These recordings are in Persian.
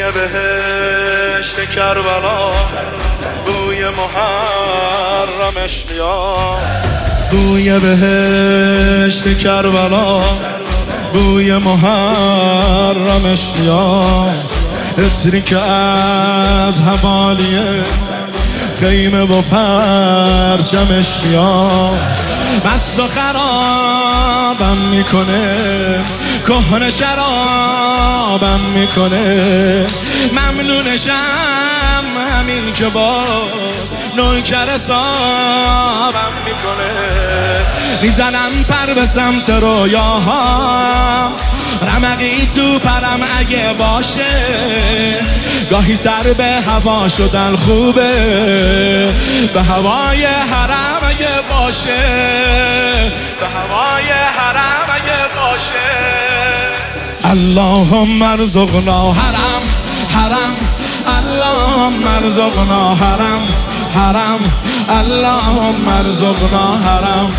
بهشت کربلا، بوی محرمش میاد. بوی بهشت کربلا، بوی محرمش میاد. عطری که از حوالی خیمه و پرچمش میاد. مست و خرابم میکنه، کهنه شرابم میکنه. ممنونشم همین که باز نوکر صابم میکنه. میزنم پر به سمت رویاهام، رمقی تو پرم اگه باشه. گاهی سر به هوا شدن خوبه، به هوای حرم اگه باشه. به هوای حرم اگه باشه. اللهم ارزقنا حرم حرم، اللهم ارزقنا حرم حرم، اللهم ارزقنا حرم.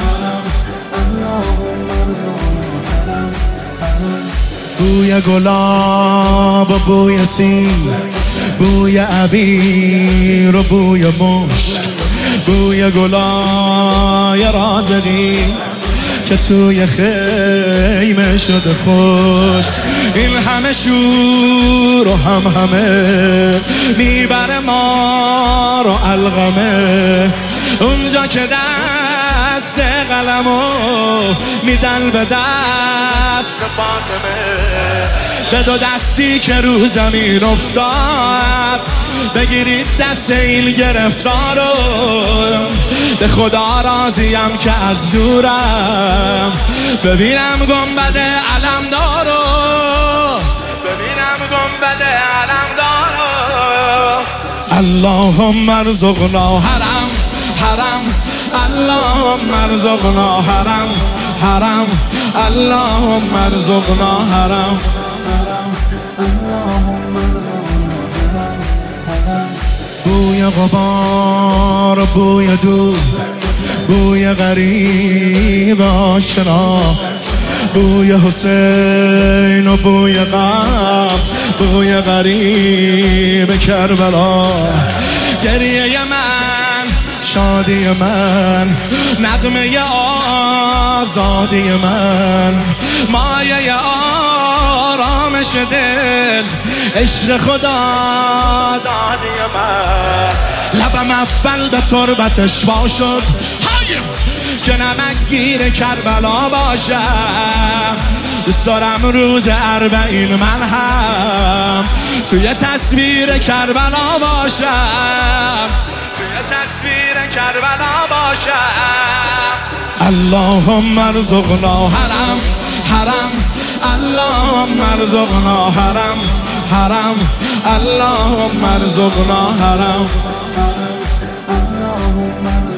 بوی گلاب و بوی سیب، بوی عبیر و بوی مشک. بوی گلای رازقی که توی خیمه شده خوش. این همه شور و همه میبره ما رو علقمه. اونجا که دست قلمو میدن به دست فاطمه. به دو دستی که رو زمین افتاد، بگیرید دست این گرفتارو. به خدا راضیم که از دورم ببینم گنبد علمدارو. ببینم گنبد علمدارو. اللهم ارزقنا حرم حرم، اللهم ارزقنا حرم حرم، اللهم ارزقنا حرم. بوی غبار، بوی دود، بوی غریب آشنا. بوی حسین و بوی غم، بوی غریب کربلا. گریه من، شادی من، نغمه آزادی من، مایه آرامش دل، عشق خدا دادی من. لبم اول به تربتش باشد که نمکگیر کربلا باشم. دوست دارم روز 40 من هم توی تصویر کربلا باشم. توی تصویر کربلا باشم. اللهم ارزقنا حرم حرم، اللهم ارزقنا حرم حرم، اللهم ارزقنا حرم.